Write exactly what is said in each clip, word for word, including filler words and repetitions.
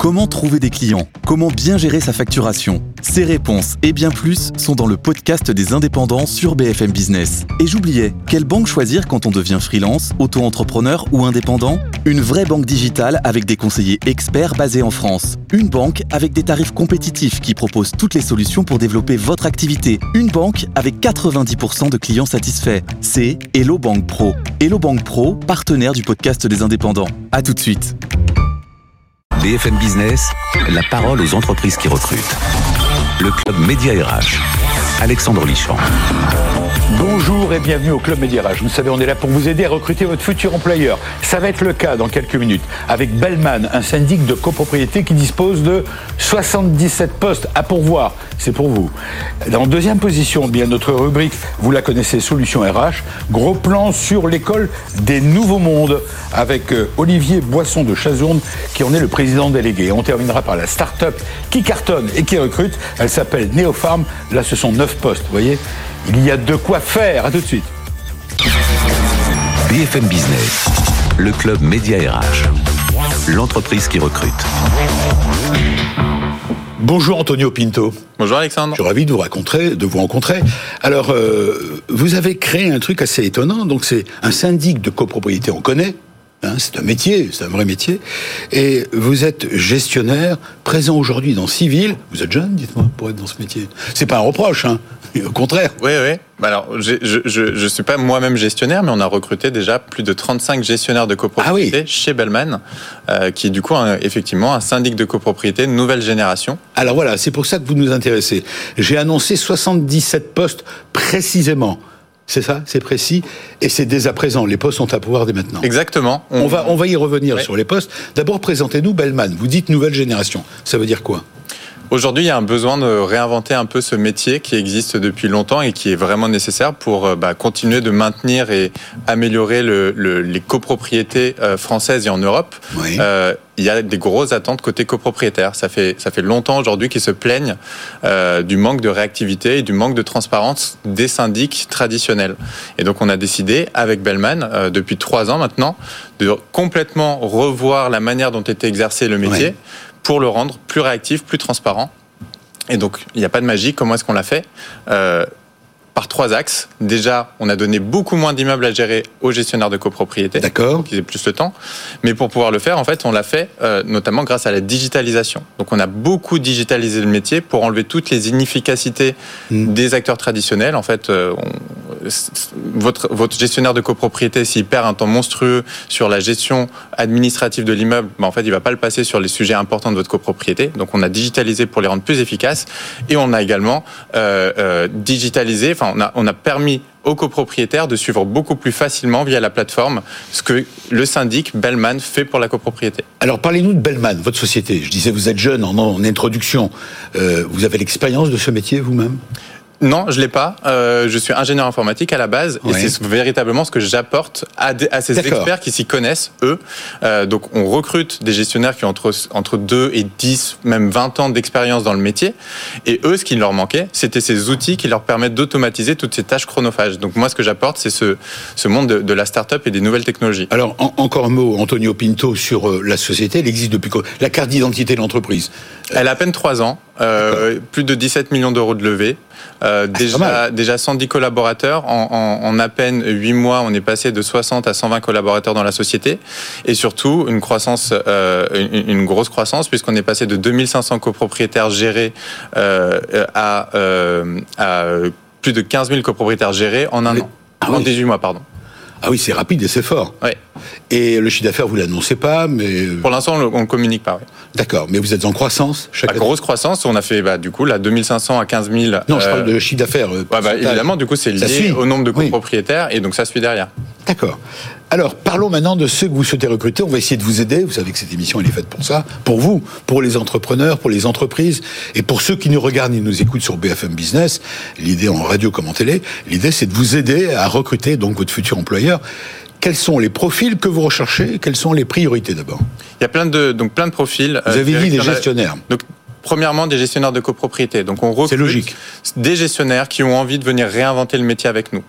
Comment trouver des clients ? Comment bien gérer sa facturation ? Ces réponses et bien plus sont dans le podcast des indépendants sur B F M Business. Et j'oubliais, quelle banque choisir quand on devient freelance, auto-entrepreneur ou indépendant ? Une vraie banque digitale avec des conseillers experts basés en France. Une banque avec des tarifs compétitifs qui propose toutes les solutions pour développer votre activité. Une banque avec quatre-vingt-dix pour cent de clients satisfaits. C'est Hello Bank Pro. Hello Bank Pro, partenaire du podcast des indépendants. À tout de suite. B F M Business, la parole aux entreprises qui recrutent. Le Club Média R H. Alexandre Lichamp. Bonjour et bienvenue au Club Média R H. Vous savez, on est là pour vous aider à recruter votre futur employeur. Ça va être le cas dans quelques minutes avec Bellman, un syndic de copropriété qui dispose de soixante-dix-sept postes à pourvoir. C'est pour vous. En deuxième position, bien notre rubrique, vous la connaissez, Solutions R H. Gros plan sur l'école des nouveaux mondes avec Olivier Boisson de Chazourne qui en est le président délégué. On terminera par la start-up qui cartonne et qui recrute. Elle s'appelle Neopharm. Là, ce sont neuf postes, vous voyez. Il y a de quoi faire. À tout de suite. B F M Business, le Club Média R H. L'entreprise qui recrute. Bonjour Antonio Pinto. Bonjour Alexandre. Je suis ravi de vous rencontrer, de vous rencontrer. Alors, euh, vous avez créé un truc assez étonnant. Donc, c'est un syndic de copropriété. On connaît. Hein, c'est un métier, c'est un vrai métier. Et vous êtes gestionnaire, présent aujourd'hui dans six villes. Vous êtes jeune, dites-moi, pour être dans ce métier. C'est pas un reproche, hein. Au contraire. Oui, oui. Alors, je, je, je, je suis pas moi-même gestionnaire, mais on a recruté déjà plus de trente-cinq gestionnaires de copropriété ah oui. chez Bellman, euh, qui est du coup un, effectivement un syndic de copropriété nouvelle génération. Alors voilà, c'est pour ça que vous nous intéressez. J'ai annoncé soixante-dix-sept postes précisément. C'est ça, c'est précis, et c'est dès à présent. Les postes sont à pouvoir dès maintenant. Exactement. On, on va, on va y revenir ouais. sur les postes. D'abord, présentez-nous Bellman. Vous dites nouvelle génération. Ça veut dire quoi ? Aujourd'hui, il y a un besoin de réinventer un peu ce métier qui existe depuis longtemps et qui est vraiment nécessaire pour bah, continuer de maintenir et améliorer le, le, les copropriétés euh, françaises et en Europe. Oui. Euh, il y a des grosses attentes côté copropriétaire. Ça fait, ça fait longtemps aujourd'hui qu'ils se plaignent euh, du manque de réactivité et du manque de transparence des syndics traditionnels. Et donc, on a décidé, avec Bellman, euh, depuis trois ans maintenant, de complètement revoir la manière dont était exercé le métier. Oui. Pour le rendre plus réactif, plus transparent. Et donc, il n'y a pas de magie. Comment est-ce qu'on l'a fait ? euh, Par trois axes. Déjà, on a donné beaucoup moins d'immeubles à gérer aux gestionnaires de copropriété. D'accord. Pour qu'ils aient plus le temps. Mais pour pouvoir le faire, en fait, on l'a fait euh, notamment grâce à la digitalisation. Donc, on a beaucoup digitalisé le métier pour enlever toutes les inefficacités mmh. des acteurs traditionnels. En fait, euh, on, votre, votre gestionnaire de copropriété, s'il perd un temps monstrueux sur la gestion administrative de l'immeuble, ben en fait, il ne va pas le passer sur les sujets importants de votre copropriété. Donc, on a digitalisé pour les rendre plus efficaces. Et on a également euh, euh, digitalisé, enfin, on a, on a permis aux copropriétaires de suivre beaucoup plus facilement via la plateforme ce que le syndic Bellman fait pour la copropriété. Alors, parlez-nous de Bellman, votre société. Je disais, vous êtes jeune en, en introduction. Euh, vous avez l'expérience de ce métier vous-même ? Non, je l'ai pas. Euh, je suis ingénieur informatique à la base, ouais. et c'est véritablement ce que j'apporte à, des, à ces D'accord. experts qui s'y connaissent, eux. Euh, donc, on recrute des gestionnaires qui ont entre, entre deux et dix, même vingt ans d'expérience dans le métier. Et eux, ce qui leur manquait, c'était ces outils qui leur permettent d'automatiser toutes ces tâches chronophages. Donc, moi, ce que j'apporte, c'est ce, ce monde de, de la start-up et des nouvelles technologies. Alors, en, encore un mot, Antonio Pinto, sur euh, la société. Elle existe depuis quoi ? La carte d'identité de l'entreprise. Elle a à peine trois ans. Euh, plus de dix-sept millions d'euros de levée. Euh, ah, déjà, déjà cent dix collaborateurs. En, en, en à peine huit mois, on est passé de soixante à cent vingt collaborateurs dans la société. Et surtout, une croissance, euh, une, une grosse croissance, puisqu'on est passé de deux mille cinq cents copropriétaires gérés euh, à, euh, à plus de quinze mille copropriétaires gérés en un Mais, an. Ah en oui. dix-huit mois, pardon. Ah oui, c'est rapide et c'est fort. Oui. Et le chiffre d'affaires, vous l'annoncez pas, mais... Pour l'instant, on ne communique pas, oui. D'accord, mais vous êtes en croissance chaque bah, année. Grosse croissance, on a fait bah, du coup là deux mille cinq cents à quinze mille. Non, je euh... parle de chiffre d'affaires. Euh, ouais, bah, évidemment, du coup, c'est lié au nombre de copropriétaires, oui. et donc ça suit derrière. D'accord. Alors, parlons maintenant de ceux que vous souhaitez recruter. On va essayer de vous aider. Vous savez que cette émission, elle est faite pour ça. Pour vous, pour les entrepreneurs, pour les entreprises. Et pour ceux qui nous regardent et nous écoutent sur B F M Business, l'idée en radio comme en télé, l'idée, c'est de vous aider à recruter donc votre futur employeur. Quels sont les profils que vous recherchez ? Quelles sont les priorités d'abord ? Il y a plein de, donc plein de profils. Vous avez dit des gestionnaires. Donc, premièrement, des gestionnaires de copropriété. Donc, on recrute C'est logique. des gestionnaires qui ont envie de venir réinventer le métier avec nous.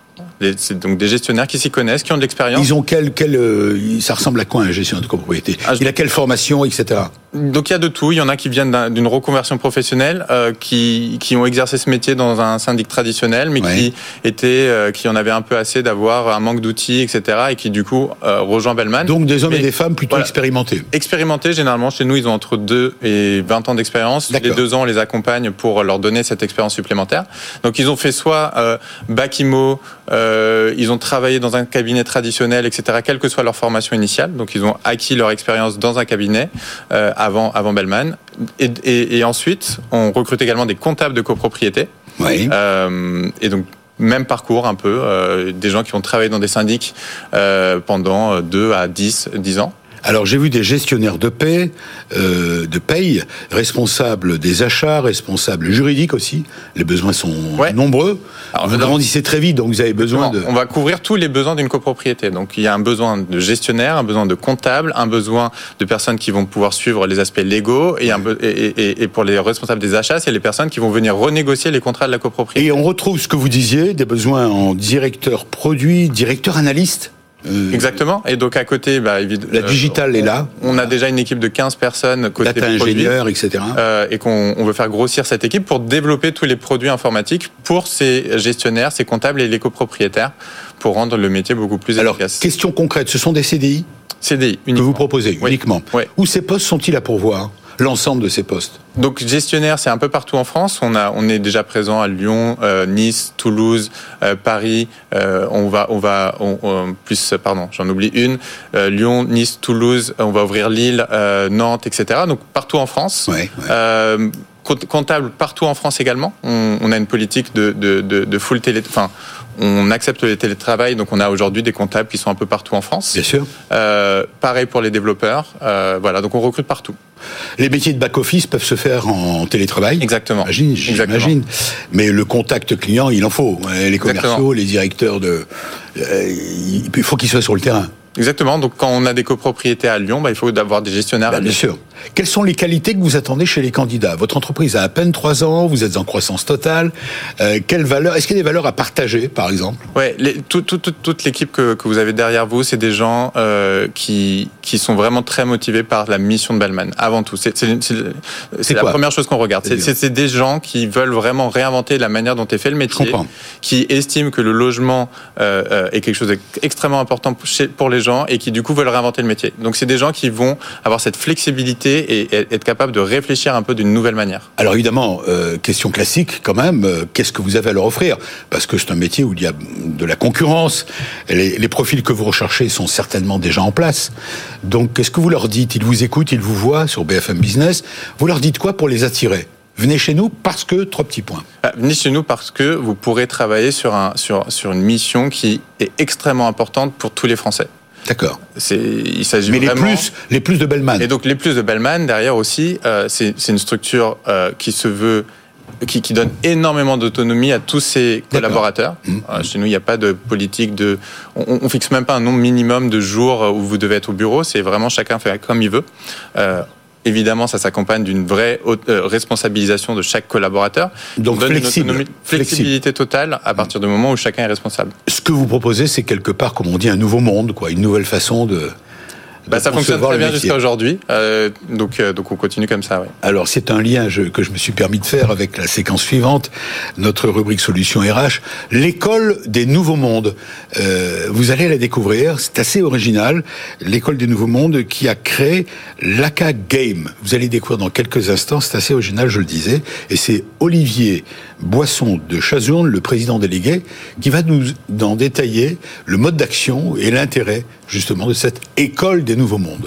Les, c'est donc des gestionnaires qui s'y connaissent, qui ont de l'expérience. Ils ont quel, quel euh, ça ressemble à quoi un gestionnaire de copropriété? ah, Il a quelle formation, et cetera. Donc il y a de tout. Il y en a qui viennent d'un, d'une reconversion professionnelle, euh, qui qui ont exercé ce métier dans un syndic traditionnel, mais ouais. qui étaient, euh, qui en avaient un peu assez d'avoir un manque d'outils, et cetera, et qui du coup euh, rejoint Bellman. Donc des hommes mais, et des femmes plutôt voilà, expérimentés. Expérimentés généralement chez nous, ils ont entre deux et vingt ans d'expérience. D'accord. Les deux ans, on les accompagne pour leur donner cette expérience supplémentaire. Donc ils ont fait soit euh, bac I M O, euh, ils ont travaillé dans un cabinet traditionnel, et cetera, quelle que soit leur formation initiale. Donc ils ont acquis leur expérience dans un cabinet euh, avant, avant Bellman. Et, et, et ensuite, on recrute également des comptables de copropriété. Oui. Euh, et donc, même parcours un peu, euh, des gens qui vont travailler dans des syndics euh, pendant deux à dix, dix ans. Alors j'ai vu des gestionnaires de paie, euh, de paye, responsables des achats, responsables juridiques aussi. Les besoins sont ouais. nombreux. Alors, vous grandissez très vite, donc vous avez besoin non, de... On va couvrir tous les besoins d'une copropriété. Donc il y a un besoin de gestionnaire, un besoin de comptable, un besoin de personnes qui vont pouvoir suivre les aspects légaux, et, ouais. un be- et, et, et pour les responsables des achats, c'est les personnes qui vont venir renégocier les contrats de la copropriété. Et on retrouve ce que vous disiez, des besoins en directeur produit, directeur analyste. Euh, Exactement. Et donc à côté, bah, évidemment, la digitale euh, est là. On a déjà une équipe de quinze personnes côté data ingénieurs, et cetera. Euh, et qu'on on veut faire grossir cette équipe pour développer tous les produits informatiques pour ces gestionnaires, ces comptables et les copropriétaires, pour rendre le métier beaucoup plus Alors, efficace. Alors, question concrète, ce sont des C D I C D I uniquement. Que vous proposez oui. uniquement. Oui. Où ces postes sont-ils à pourvoir? L'ensemble de ces postes. Donc gestionnaire, c'est un peu partout en France. On a, on est déjà présent à Lyon, euh, Nice, Toulouse, euh, Paris. Euh, on va, on va, on, on, plus, pardon, j'en oublie une. Euh, Lyon, Nice, Toulouse. On va ouvrir Lille, euh, Nantes, et cetera. Donc partout en France. Ouais, ouais. Euh, comptable partout en France également. On, on a une politique de, de, de, de full télé. Enfin, on accepte les télétravail, donc on a aujourd'hui des comptables qui sont un peu partout en France. Bien sûr. Euh, pareil pour les développeurs. Euh, voilà, donc on recrute partout. Les métiers de back-office peuvent se faire en télétravail. Exactement. J'imagine, j'imagine. Mais le contact client, il en faut. Les commerciaux, Exactement. Les directeurs de... Euh, il faut qu'ils soient sur le terrain. Exactement. Donc, quand on a des copropriétés à Lyon, bah, il faut avoir des gestionnaires bah, à Lyon. Bien sûr. Quelles sont les qualités que vous attendez chez les candidats? Votre entreprise a à peine trois ans, vous êtes en croissance totale. Euh, quelles valeurs? Est-ce qu'il y a des valeurs à partager, par exemple? Ouais, les, tout, tout, tout, toute l'équipe que, que vous avez derrière vous, c'est des gens euh, qui qui sont vraiment très motivés par la mission de Bellman. Avant tout, c'est, c'est, c'est, c'est, c'est la première chose qu'on regarde. C'est, c'est, c'est des gens qui veulent vraiment réinventer la manière dont est fait le métier, qui estiment que le logement euh, euh, est quelque chose d'extrêmement important pour les gens et qui du coup veulent réinventer le métier. Donc c'est des gens qui vont avoir cette flexibilité et être capables de réfléchir un peu d'une nouvelle manière. Alors évidemment, euh, question classique quand même, euh, qu'est-ce que vous avez à leur offrir? Parce que c'est un métier où il y a de la concurrence, les, les profils que vous recherchez sont certainement déjà en place. Donc qu'est-ce que vous leur dites? Ils vous écoutent, ils vous voient sur B F M Business. Vous leur dites quoi pour les attirer? Venez chez nous parce que, trois petits points. Venez chez nous parce que vous pourrez travailler sur, un, sur, sur une mission qui est extrêmement importante pour tous les Français. D'accord. C'est, il s'agit Mais vraiment... les plus, les plus de Bellman. Et donc les plus de Bellman derrière aussi, euh, c'est, c'est une structure euh, qui se veut, qui, qui donne énormément d'autonomie à tous ses collaborateurs. Mmh. Euh, chez nous, il n'y a pas de politique de, on, on fixe même pas un nombre minimum de jours où vous devez être au bureau. C'est vraiment chacun fait comme il veut. Euh, Évidemment, ça s'accompagne d'une vraie responsabilisation de chaque collaborateur. Donc donne flexible. Une flexibilité totale à partir du moment où chacun est responsable. Ce que vous proposez, c'est quelque part, comme on dit, un nouveau monde, quoi, une nouvelle façon de... Bah, ça fonctionne très bien jusqu'à aujourd'hui, euh, donc, euh, donc on continue comme ça. Ouais. Alors c'est un lien je, que je me suis permis de faire avec la séquence suivante, notre rubrique Solutions R H, l'école des nouveaux mondes. Euh, vous allez la découvrir, c'est assez original, l'école des nouveaux mondes qui a créé l'A C A Game. Vous allez découvrir dans quelques instants, c'est assez original, je le disais, et c'est Olivier Boisson de Chazourne, le président délégué, qui va nous en détailler le mode d'action et l'intérêt justement de cette école des nouveaux mondes.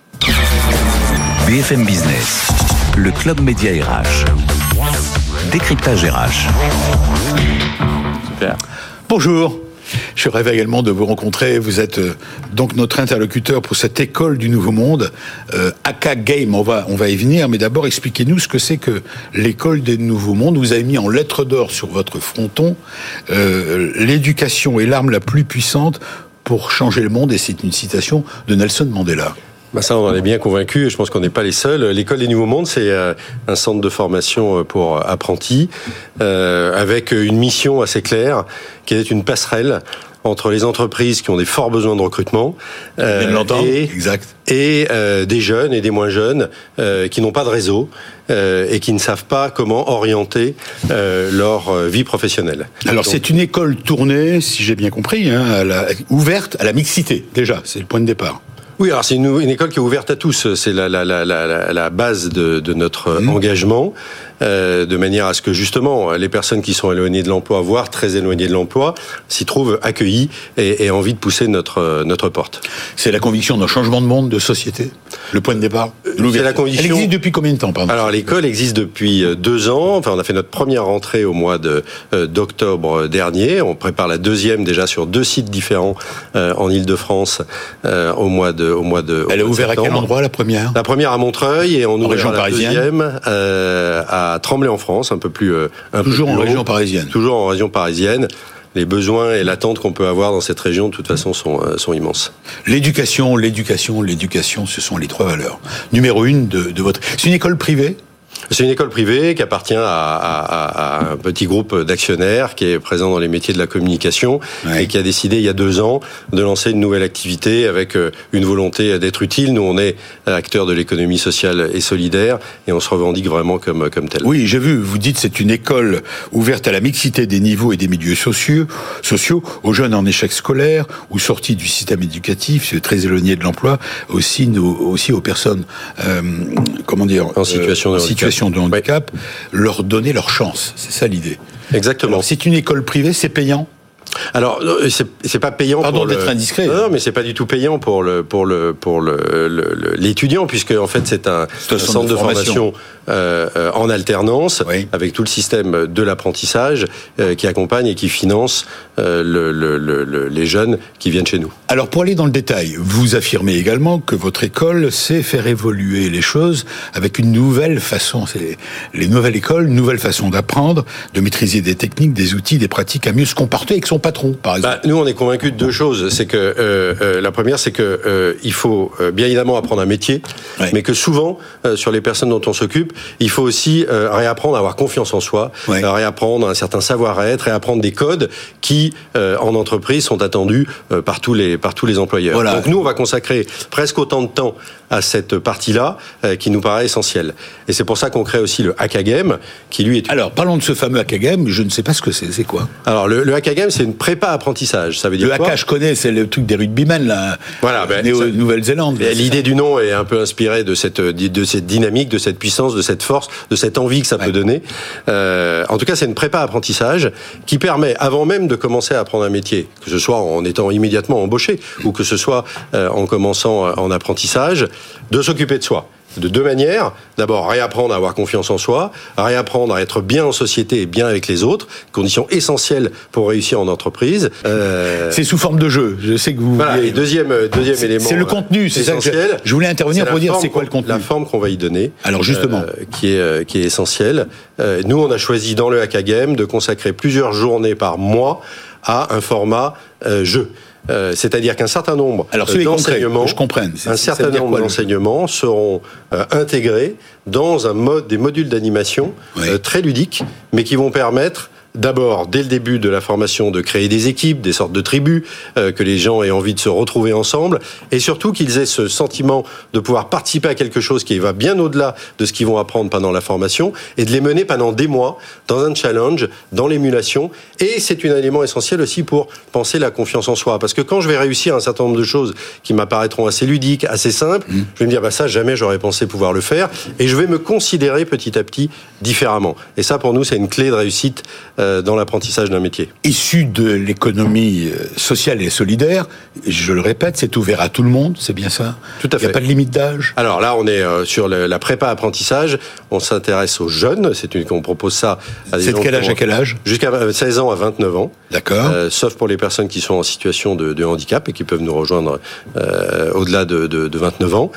B F M Business, le club média R H, décryptage R H. Super. Bonjour. Je suis ravi également de vous rencontrer. Vous êtes euh, donc notre interlocuteur pour cette école du Nouveau Monde, euh, A C A Game. On va, on va y venir, mais d'abord expliquez-nous ce que c'est que l'école des Nouveaux Mondes. Vous avez mis en lettres d'or sur votre fronton euh, l'éducation est l'arme la plus puissante pour changer le monde, et c'est une citation de Nelson Mandela. Bah ça, on en est bien convaincus et je pense qu'on n'est pas les seuls. L'École des Nouveaux Mondes, c'est un centre de formation pour apprentis euh, avec une mission assez claire qui est une passerelle entre les entreprises qui ont des forts besoins de recrutement euh, et, exact. et euh, des jeunes et des moins jeunes euh, qui n'ont pas de réseau euh, et qui ne savent pas comment orienter euh, leur vie professionnelle. Alors Donc, c'est une école tournée, si j'ai bien compris, hein, à la, ouverte à la mixité, déjà, c'est le point de départ. Oui, alors c'est une, une école qui est ouverte à tous. C'est la, la, la, la, la base de, de notre mmh. engagement, euh, de manière à ce que justement les personnes qui sont éloignées de l'emploi, voire très éloignées de l'emploi, s'y trouvent accueillies et aient envie de pousser notre notre porte. C'est la conviction d'un changement de monde, de société. Le point de départ. C'est la conviction. Elle existe depuis combien de temps, pardon ? Alors l'école existe depuis deux ans. Enfin, on a fait notre première rentrée au mois de euh, d'octobre dernier. On prépare la deuxième déjà sur deux sites différents euh, en Île-de-France euh, au mois de au mois de. Elle est ouverte à quel endroit, la première ? La première à Montreuil et on ouvre la parisienne. deuxième euh, à Tremblay-en-France, un peu plus. Euh, un toujours peu plus en haut. région parisienne. Toujours en région parisienne. Les besoins et l'attente qu'on peut avoir dans cette région, de toute façon, sont, euh, sont immenses. L'éducation, l'éducation, l'éducation, ce sont les trois valeurs. Numéro une de, de votre. C'est une école privée ? C'est une école privée qui appartient à, à, à un petit groupe d'actionnaires qui est présent dans les métiers de la communication ouais. et qui a décidé il y a deux ans de lancer une nouvelle activité avec une volonté d'être utile. Nous, on est acteurs de l'économie sociale et solidaire et on se revendique vraiment comme, comme tel. Oui, j'ai vu, vous dites c'est une école ouverte à la mixité des niveaux et des milieux sociaux, sociaux aux jeunes en échec scolaire ou sortis du système éducatif, très éloignés de l'emploi, aussi, nos, aussi aux personnes, euh, comment dire, en situation euh, de en situation de handicap, ouais. leur donner leur chance. C'est ça l'idée. Exactement. Alors, c'est une école privée, c'est payant ? Alors c'est, c'est pas payant. Pardon pour d'être le... indiscret. Non, non, mais c'est pas du tout payant pour le pour le pour le, le, le l'étudiant puisque en fait c'est un, c'est un, un centre, centre de, de formation, formation euh, euh, en alternance oui. avec tout le système de l'apprentissage euh, qui accompagne et qui finance euh, le, le, le, les jeunes qui viennent chez nous. Alors pour aller dans le détail, vous affirmez également que votre école sait faire évoluer les choses avec une nouvelle façon. C'est les nouvelles écoles, une nouvelle façon d'apprendre, de maîtriser des techniques, des outils, des pratiques, à mieux se comporter avec son patron, par exemple. Bah, nous, on est convaincus de deux choses. C'est que euh, euh, la première, c'est que euh, il faut euh, bien évidemment apprendre un métier, ouais. mais que souvent, euh, sur les personnes dont on s'occupe, il faut aussi euh, réapprendre à avoir confiance en soi, ouais. euh, réapprendre un certain savoir-être, réapprendre des codes qui, euh, en entreprise, sont attendus euh, par tous les par tous les employeurs. Voilà. Donc nous, on va consacrer presque autant de temps à cette partie-là euh, qui nous paraît essentielle. Et c'est pour ça qu'on crée aussi le Hackagame, qui lui est... Alors, parlons de ce fameux Hackagame, je ne sais pas ce que c'est, c'est quoi ? Alors, le, le Hackagame, c'est une prépa apprentissage, ça veut dire le quoi ? Le Haka, je connais, c'est le truc des rugbymen, là, voilà, ben, né en Nouvelle-Zélande. Là, l'idée ça. du nom est un peu inspirée de cette, de cette dynamique, de cette puissance, de cette force, de cette envie que ça ouais. peut donner. Euh, en tout cas, c'est une prépa apprentissage qui permet, avant même de commencer à apprendre un métier, que ce soit en étant immédiatement embauché, ou que ce soit euh, en commençant en apprentissage, de s'occuper de soi. De deux manières. D'abord, réapprendre à avoir confiance en soi, réapprendre à être bien en société et bien avec les autres, condition essentielle pour réussir en entreprise. Euh... C'est sous forme de jeu. Je sais que vous. Voilà. Voulez... Et deuxième, deuxième c'est, élément. C'est le contenu. C'est essentiel. Ça que je... je voulais intervenir pour dire c'est quoi le contenu. La forme qu'on va y donner. Alors justement, euh, qui est qui est essentielle. Euh, nous, on a choisi dans le Hackagame de consacrer plusieurs journées par mois à un format euh, jeu. Euh, c'est-à-dire qu'un certain nombre Alors, d'enseignements, je comprends. un certain nombre quoi, d'enseignements seront euh, intégrés dans un mode, des modules d'animation oui. euh, très ludiques, mais qui vont permettre d'abord, dès le début de la formation, de créer des équipes, des sortes de tribus, euh, que les gens aient envie de se retrouver ensemble, et surtout qu'ils aient ce sentiment de pouvoir participer à quelque chose qui va bien au-delà de ce qu'ils vont apprendre pendant la formation, et de les mener pendant des mois dans un challenge, dans l'émulation, et c'est un élément essentiel aussi pour penser la confiance en soi, parce que quand je vais réussir un certain nombre de choses qui m'apparaîtront assez ludiques, assez simples, mmh. je vais me dire, bah ça, jamais j'aurais pensé pouvoir le faire, et je vais me considérer petit à petit différemment. Et ça, pour nous, c'est une clé de réussite dans l'apprentissage d'un métier. Issu de l'économie sociale et solidaire, je le répète, c'est ouvert à tout le monde, c'est bien ça ? Tout à fait. Il n'y a pas de limite d'âge ? Alors là, on est sur la prépa apprentissage. on s'intéresse aux jeunes. C'est une, on propose ça à des C'est de gens quel âge qui ont- à quel âge? Jusqu'à seize ans à vingt-neuf ans. D'accord. Euh, sauf pour les personnes qui sont en situation de, de handicap et qui peuvent nous rejoindre euh, au-delà de, de, de vingt-neuf ans.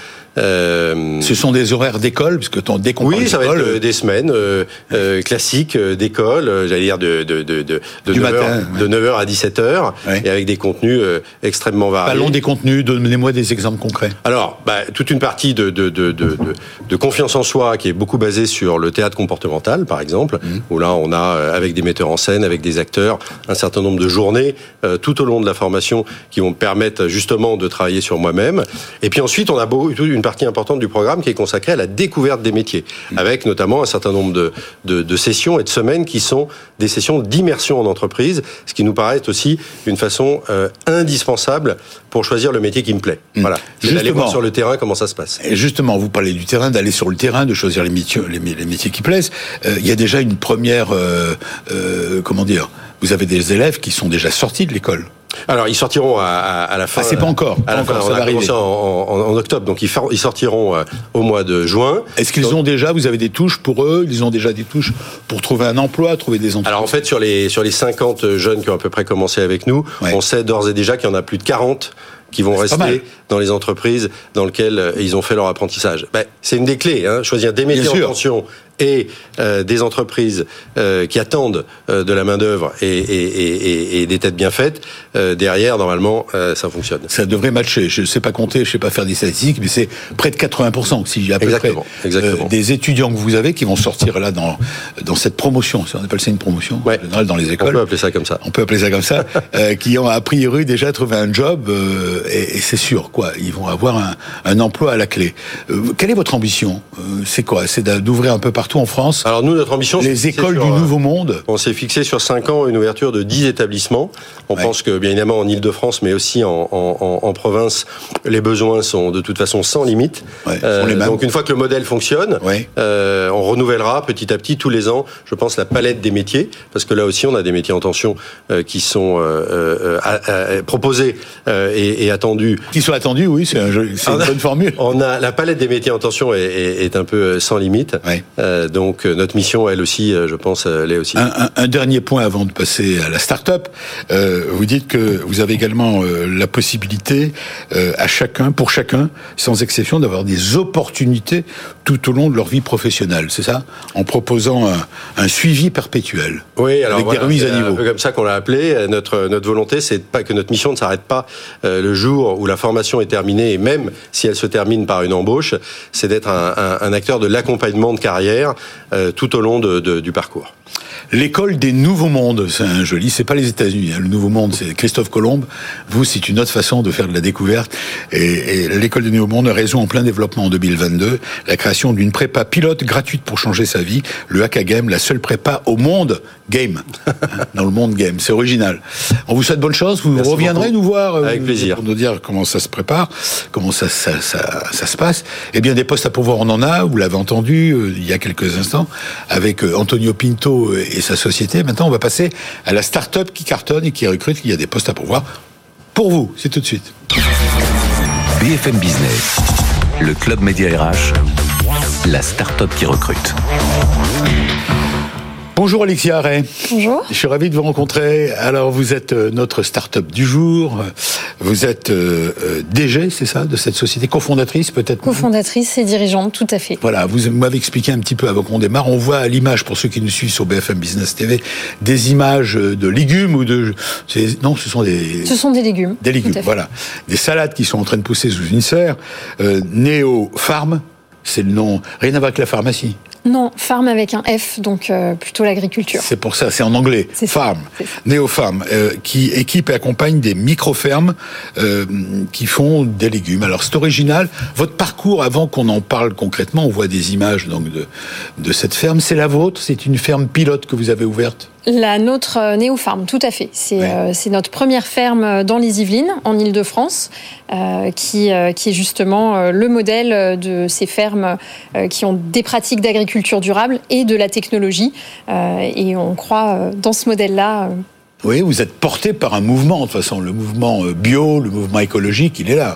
Euh, Ce sont des horaires d'école, puisque ton, dès qu'on oui, parle ça va être d'école, euh, des semaines euh, euh, classiques euh, d'école, euh, j'allais dire de, de, de, de, de, Du neuf heures, matin, ouais. de neuf heures à dix-sept heures, Ouais. et avec des contenus euh, extrêmement variés. parlons des contenus, donnez-moi des exemples concrets. Alors, bah, toute une partie de, de, de, de, de, de confiance en soi qui est beaucoup basée sur le théâtre comportemental, par exemple, mmh. où là, on a, euh, avec des metteurs en scène, avec des acteurs, un certain nombre de journées euh, tout au long de la formation qui vont me permettre justement de travailler sur moi-même. Et puis ensuite, on a beau, une partie importante du programme qui est consacrée à la découverte des métiers, mmh. avec notamment un certain nombre de, de, de sessions et de semaines qui sont des sessions d'immersion en entreprise, ce qui nous paraît aussi une façon euh, indispensable pour choisir le métier qui me plaît. Mmh. Voilà, c'est d'aller voir sur le terrain comment ça se passe. Et justement, vous parlez du terrain, d'aller sur le terrain, de choisir les métiers, les, les métiers qui plaisent. Euh, il y a déjà une première, euh, euh, comment dire, vous avez des élèves qui sont déjà sortis de l'école. Alors, ils sortiront à, à, à la fin. Ah, c'est pas encore. À la encore, fin, ça on va a arriver. commencé en, en, en octobre, donc ils, for, ils sortiront euh, au mois de juin. Est-ce qu'ils donc, ont déjà, vous avez des touches pour eux, ils ont déjà des touches pour trouver un emploi, trouver des emplois? Alors en fait, sur les sur les cinquante jeunes qui ont à peu près commencé avec nous, ouais. on sait d'ores et déjà qu'il y en a plus de quarante qui vont c'est rester dans les entreprises dans lesquelles euh, ils ont fait leur apprentissage. Ben, c'est une des clés, hein, choisir des métiers en tension et euh, des entreprises euh, qui attendent euh, de la main-d'œuvre et, et, et, et des têtes bien faites. Euh, derrière, normalement, euh, ça fonctionne. Ça devrait matcher. Je ne sais pas compter, je ne sais pas faire des statistiques, mais c'est près de quatre-vingts pour cent, si à peu exactement, près, exactement. Euh, des étudiants que vous avez qui vont sortir là dans dans cette promotion. On appelle ça une promotion ouais. en général dans les écoles. On peut appeler ça comme ça. On peut appeler ça comme ça. euh, qui ont a priori déjà trouvé un job euh, et, et c'est sûr quoi. Ils vont avoir un, un emploi à la clé. Euh, quelle est votre ambition? euh, C'est quoi? C'est d'ouvrir un peu partout en France. Alors nous, notre ambition, les écoles sur, du Nouveau Monde. On s'est fixé sur cinq ans une ouverture de dix établissements. On ouais. pense que bien évidemment en Île-de-France, mais aussi en, en, en province, les besoins sont de toute façon sans limite. Ouais, euh, les mêmes. Donc une fois que le modèle fonctionne, ouais. euh, on renouvellera petit à petit tous les ans, je pense, la palette des métiers, parce que là aussi on a des métiers en tension euh, qui sont euh, euh, euh, proposés euh, et, et attendus. Qui sont attendus, oui, c'est, un jeu, c'est une a, bonne formule. On a la palette des métiers en tension est, est, est un peu sans limite. Ouais. Euh, donc notre mission, elle aussi, je pense, l'est aussi. Un, un, un dernier point avant de passer à la start-up. Euh, vous dites que vous avez également euh, la possibilité euh, à chacun, pour chacun, sans exception, d'avoir des opportunités tout au long de leur vie professionnelle. C'est ça? En proposant un, un suivi perpétuel. Oui, alors avec voilà, des remises à niveau. C'est un peu comme ça qu'on l'a appelé. Notre notre volonté, c'est pas que notre mission ne s'arrête pas euh, le jour où la formation est terminée, et même si elle se termine par une embauche, c'est d'être un, un, un acteur de l'accompagnement de carrière euh, tout au long de, de, du parcours. L'école des nouveaux mondes, c'est un joli, c'est pas les États-Unis, hein. Le nouveau monde, c'est Christophe Colomb. Vous, c'est une autre façon de faire de la découverte. Et, et l'école des nouveaux mondes a raison en plein développement en deux mille vingt-deux. La création d'une prépa pilote gratuite pour changer sa vie. Le Hack Game, la seule prépa au monde game. Hein, dans le monde game. C'est original. On vous souhaite bonne chance. Vous Merci reviendrez beaucoup. Nous voir. Avec euh, plaisir. Pour nous dire comment ça se prépare, comment ça, ça, ça, ça se passe. Eh bien, des postes à pourvoir, on en a. Vous l'avez entendu euh, il y a quelques instants avec euh, Antonio Pinto et sa société. Maintenant, on va passer à la start-up qui cartonne et qui recrute. Il y a des postes à pourvoir. Pour vous, c'est tout de suite. B F M Business, le club Média R H, la start-up qui recrute. Bonjour Alexia Arret. Bonjour. Je suis ravi de vous rencontrer. Alors vous êtes notre start-up du jour. Vous êtes euh, D G, c'est ça, de cette société, cofondatrice peut-être. Cofondatrice et dirigeante, tout à fait. Voilà, vous m'avez expliqué un petit peu avant qu'on démarre. On voit à l'image, pour ceux qui nous suivent sur B F M Business T V, des images de légumes ou de... C'est, non, ce sont des... Ce sont des légumes. Des légumes, voilà. Des salades qui sont en train de pousser sous une serre. Euh, Néo Farm, c'est le nom... Rien à voir avec la pharmacie. Non, farm avec un F, donc euh, plutôt l'agriculture. C'est pour ça, c'est en anglais. C'est farm, ça, Néo Farm, euh, qui équipe et accompagne des micro-fermes euh, qui font des légumes. Alors c'est original. Votre parcours, avant qu'on en parle concrètement, on voit des images donc de de cette ferme. C'est la vôtre. C'est une ferme pilote que vous avez ouverte. La nôtre euh, Néo Farm, tout à fait. C'est, oui. euh, c'est notre première ferme dans les Yvelines, en Île-de-France, euh, qui, euh, qui est justement euh, le modèle de ces fermes euh, qui ont des pratiques d'agriculture durable et de la technologie. Euh, et on croit euh, dans ce modèle-là. Euh... Oui, vous êtes porté par un mouvement, de toute façon. Le mouvement bio, le mouvement écologique, il est là.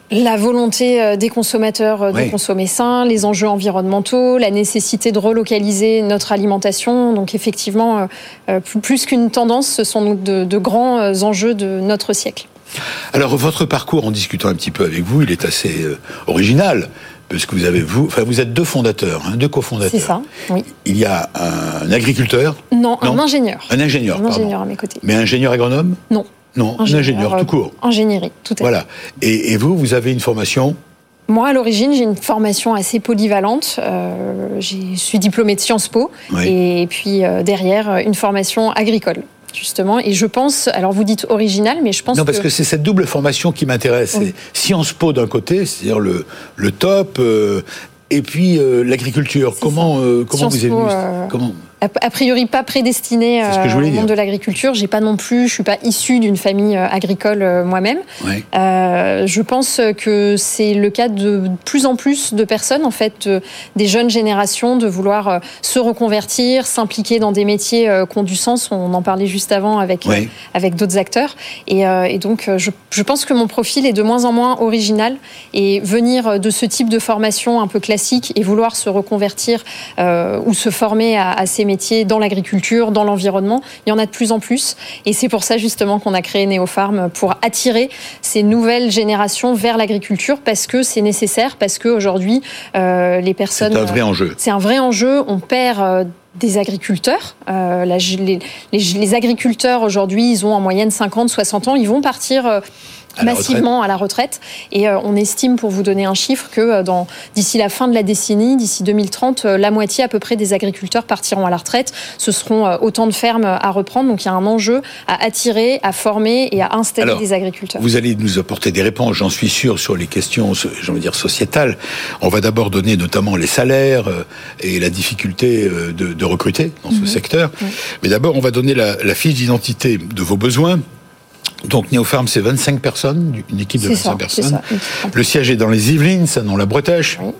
La volonté des consommateurs de oui. consommer sain, les enjeux environnementaux, la nécessité de relocaliser notre alimentation. Donc effectivement, euh, plus qu'une tendance, ce sont de, de grands enjeux de notre siècle. Alors votre parcours, en discutant un petit peu avec vous, il est assez euh, original. Parce que vous avez vous, enfin vous êtes deux fondateurs, hein, deux cofondateurs. C'est ça. Oui. Il y a un agriculteur. Non, non, un ingénieur. Un ingénieur. Un ingénieur pardon. à mes côtés. Mais ingénieur agronome ? Non. Non, ingénieur, un ingénieur tout court. Ingénierie, tout à fait. Voilà. Et, et vous, vous avez une formation ? Moi, à l'origine, j'ai une formation assez polyvalente. Euh, je suis diplômée de Sciences Po. Oui. Et puis euh, derrière, une formation agricole. Justement, et je pense, alors vous dites original, mais je pense non, parce que... que c'est cette double formation qui m'intéresse. Oui. C'est Sciences Po d'un côté, c'est-à-dire le, le top, euh, et puis euh, l'agriculture. C'est comment euh, comment vous avez vu euh... comment a priori pas prédestinée euh, au monde dire. de l'agriculture. J'ai pas non plus, je suis pas issue d'une famille euh, agricole euh, moi-même. Ouais. Euh, je pense que c'est le cas de plus en plus de personnes, en fait, euh, des jeunes générations, de vouloir euh, se reconvertir, s'impliquer dans des métiers euh, qui ont du sens. On en parlait juste avant avec ouais. euh, avec d'autres acteurs. Et, euh, et donc, je, je pense que mon profil est de moins en moins original. Et venir de ce type de formation un peu classique et vouloir se reconvertir euh, ou se former à, à ces métiers dans l'agriculture, dans l'environnement, il y en a de plus en plus. Et c'est pour ça justement qu'on a créé Neopharm, pour attirer ces nouvelles générations vers l'agriculture, parce que c'est nécessaire, parce qu'aujourd'hui, euh, les personnes... C'est un vrai enjeu. C'est un vrai enjeu. On perd... Euh, des agriculteurs. Euh, la, les, les, les agriculteurs, aujourd'hui, ils ont en moyenne cinquante, soixante ans. Ils vont partir... Euh, À massivement à la retraite. Et euh, on estime, pour vous donner un chiffre, que euh, dans, d'ici la fin de la décennie, d'ici deux mille trente, euh, la moitié à peu près des agriculteurs partiront à la retraite. Ce seront euh, autant de fermes à reprendre. Donc il y a un enjeu à attirer, à former et à installer Alors, des agriculteurs. Vous allez nous apporter des réponses, j'en suis sûr, sur les questions, j'ai envie de dire, sociétales. On va d'abord donner notamment les salaires euh, et la difficulté euh, de, de recruter dans mmh. ce secteur. Mmh. Mais d'abord, on va donner la, la fiche d'identité de vos besoins. Donc Neopharm, c'est vingt-cinq personnes, une équipe de c'est vingt-cinq ça, personnes. Ça. Le siège est dans les Yvelines, ça, dans la Bretèche. Oui.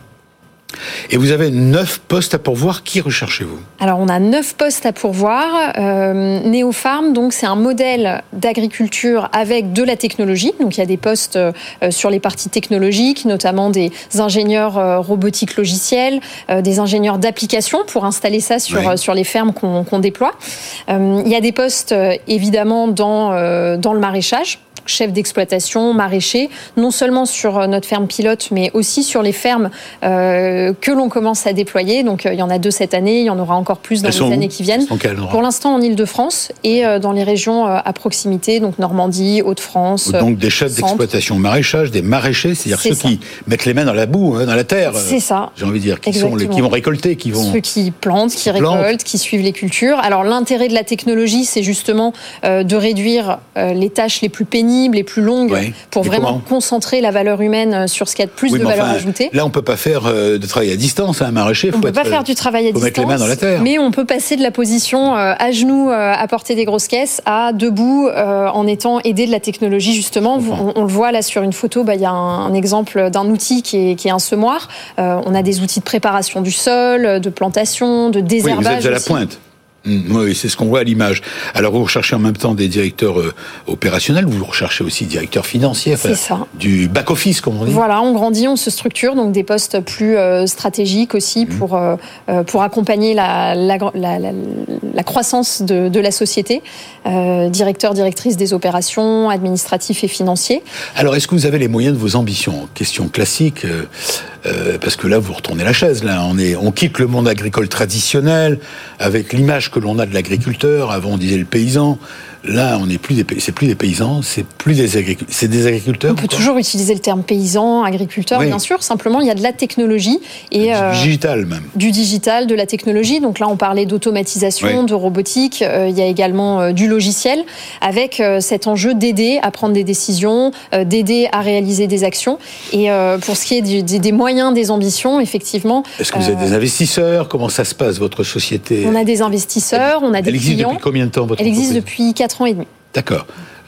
Et vous avez neuf postes à pourvoir. Qui recherchez-vous ? Alors, on a neuf postes à pourvoir. Euh, Neopharm, donc, c'est un modèle d'agriculture avec de la technologie. Donc, il y a des postes euh, sur les parties technologiques, notamment des ingénieurs euh, robotiques logiciels, euh, des ingénieurs d'application pour installer ça sur, oui. euh, sur les fermes qu'on, qu'on déploie. Euh, il y a des postes, euh, évidemment, dans, euh, dans le maraîchage. Chef d'exploitation, maraîcher, non seulement sur notre ferme pilote, mais aussi sur les fermes euh, que l'on commence à déployer. Donc, euh, il y en a deux cette année, il y en aura encore plus dans Elles les années où qui viennent. Pour l'instant, en Île-de-France et euh, dans les régions euh, à proximité, donc Normandie, Hauts-de-France. Donc, des chefs centre. d'exploitation maraîchage, des maraîchers, c'est-à-dire c'est ceux ça. qui mettent les mains dans la boue, hein, dans la terre. C'est ça. J'ai envie de dire, qui, sont les, qui vont récolter, qui vont... Ceux qui plantent, qui, qui récoltent, plantent. qui suivent les cultures. Alors, l'intérêt de la technologie, c'est justement euh, de réduire euh, les tâches les plus pénibles, les plus longues, oui. pour mais vraiment comment concentrer la valeur humaine sur ce qu'il y a de plus oui, de valeur enfin, ajoutée. Là, on ne peut pas faire euh, de travail à distance, hein, un maraîcher. On ne peut être, pas faire du travail à distance, mettre les mains dans la terre. Mais on peut passer de la position euh, à genoux, euh, à porter des grosses caisses, à debout, euh, en étant aidé de la technologie, justement. On, on le voit là sur une photo, bah, y a un, un exemple d'un outil qui est, qui est un semoir. Euh, on a des outils de préparation du sol, de plantation, de désherbage. Oui, vous êtes à la aussi. pointe. Oui, c'est ce qu'on voit à l'image. Alors, vous recherchez en même temps des directeurs euh, opérationnels, vous recherchez aussi directeurs financiers, enfin, c'est ça. Du back-office, comme on dit. Voilà, on grandit, on se structure, donc des postes plus euh, stratégiques aussi mmh. pour, euh, pour accompagner la, la, la, la, la croissance de, de la société. Euh, directeur, directrice des opérations, administratifs et financiers. Alors, est-ce que vous avez les moyens de vos ambitions ? Question classique, euh, euh, parce que là, vous retournez la chaise. Là, on, est, on quitte le monde agricole traditionnel, avec l'image que l'on a de l'agriculteur. Avant, on disait le paysan. Là, on n'est plus des, c'est plus des paysans, c'est plus des agriculteurs, c'est des agriculteurs. On peut encore toujours utiliser le terme paysan, agriculteur, oui. bien sûr. Simplement, il y a de la technologie et du euh, digital même. Du digital, de la technologie. Donc là, on parlait d'automatisation, oui. de robotique. Euh, il y a également euh, du logiciel, avec euh, cet enjeu d'aider à prendre des décisions, euh, d'aider à réaliser des actions. Et euh, pour ce qui est du, des, des moyens, des ambitions, effectivement. Est-ce que vous euh, avez des investisseurs ? Comment ça se passe, votre société ? On a des investisseurs, on a des Elle existe clients. depuis combien de temps, votre Elle existe entreprise ? depuis quatre ans et demi. D'accord.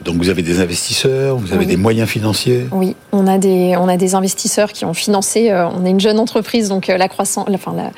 Donc vous avez des investisseurs, vous avez Oui. des moyens financiers. Oui, on a des on a des investisseurs qui ont financé. Euh, on est une jeune entreprise, donc euh, la croissance, enfin la,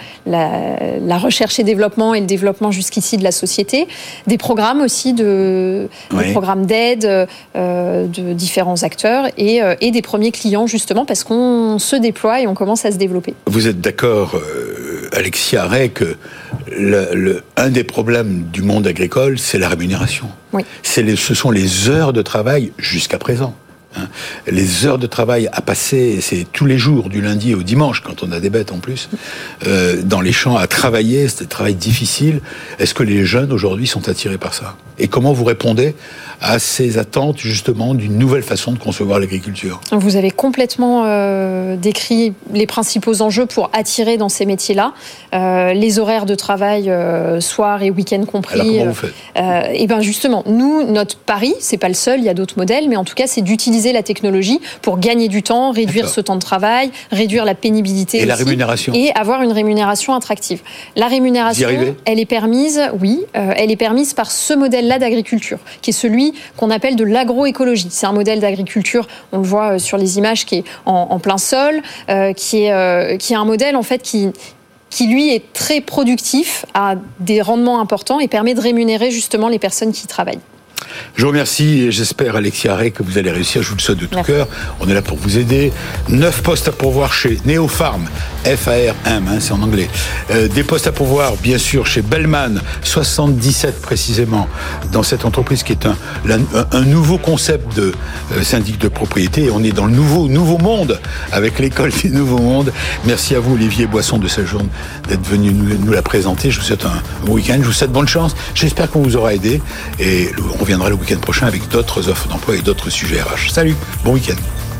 la la recherche et développement et le développement jusqu'ici de la société. Des programmes aussi de Oui. des programmes d'aide euh, de différents acteurs et euh, et des premiers clients justement parce qu'on se déploie et on commence à se développer. Vous êtes d'accord, euh, Alexia Ray, que le, le, un des problèmes du monde agricole, c'est la rémunération. Oui. C'est les, ce sont les heures de travail jusqu'à présent. Hein. Les heures de travail à passer, c'est tous les jours, du lundi au dimanche, quand on a des bêtes en plus, euh, dans les champs à travailler, c'est un travail difficile. Est-ce que les jeunes aujourd'hui sont attirés par ça ? Et comment vous répondez à ces attentes justement d'une nouvelle façon de concevoir l'agriculture ? Vous avez complètement euh, décrit les principaux enjeux pour attirer dans ces métiers-là. Euh, les horaires de travail, euh, soir et week-end compris. Alors comment vous faites ? euh, Et bien justement, nous, notre pari, c'est pas le seul, il y a d'autres modèles, mais en tout cas, c'est d'utiliser la technologie pour gagner du temps, réduire D'accord. ce temps de travail, réduire la pénibilité Et aussi, la rémunération ? et avoir une rémunération attractive. La Vous y rémunération, arrivez ? elle est permise, oui, euh, elle est permise par ce modèle-là d'agriculture, qui est celui qu'on appelle de l'agroécologie. C'est un modèle d'agriculture, on le voit euh, sur les images, qui est en, en plein sol, euh, qui est euh, qui est un modèle en fait qui qui lui est très productif, a des rendements importants et permet de rémunérer justement les personnes qui y travaillent. Je vous remercie et j'espère, Alexia Ray, que vous allez réussir. Je vous le souhaite de tout Merci. cœur. On est là pour vous aider. Neuf postes à pourvoir chez Neopharm, F A R M, hein, c'est en anglais. Euh, des postes à pourvoir, bien sûr, chez Bellman, soixante-dix-sept précisément, dans cette entreprise qui est un, un, un nouveau concept de euh, syndic de propriété. Et on est dans le nouveau, nouveau monde, avec l'école du nouveau monde. Merci à vous, Olivier Boisson, de Séjourne, d'être venu nous, nous la présenter. Je vous souhaite un bon week-end. Je vous souhaite bonne chance. J'espère qu'on vous aura aidé. Et on reviendra le week-end prochain avec d'autres offres d'emploi et d'autres sujets R H. Salut, bon week-end.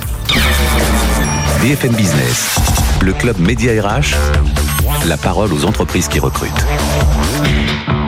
B F M Business, le club Média R H, la parole aux entreprises qui recrutent.